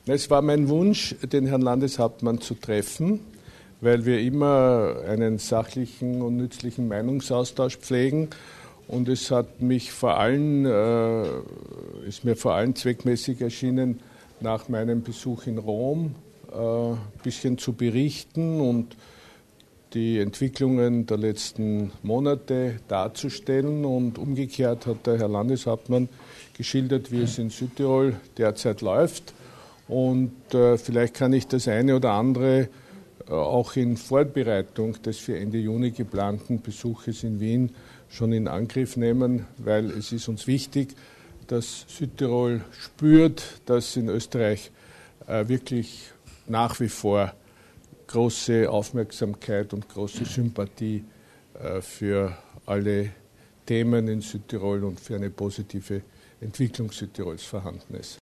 Es war mein Wunsch, den Herrn Landeshauptmann zu treffen, weil wir immer einen sachlichen und nützlichen Meinungsaustausch pflegen. Und es hat mich ist mir vor allem zweckmäßig erschienen, nach meinem Besuch in Rom ein bisschen zu berichten und die Entwicklungen der letzten Monate darzustellen. Und umgekehrt hat der Herr Landeshauptmann geschildert, wie es in Südtirol derzeit läuft. Und vielleicht kann ich das eine oder andere auch in Vorbereitung des für Ende Juni geplanten Besuches in Wien schon in Angriff nehmen, weil es ist uns wichtig, dass Südtirol spürt, dass in Österreich wirklich nach wie vor große Aufmerksamkeit und große Sympathie für alle Themen in Südtirol und für eine positive Entwicklung Südtirols vorhanden ist.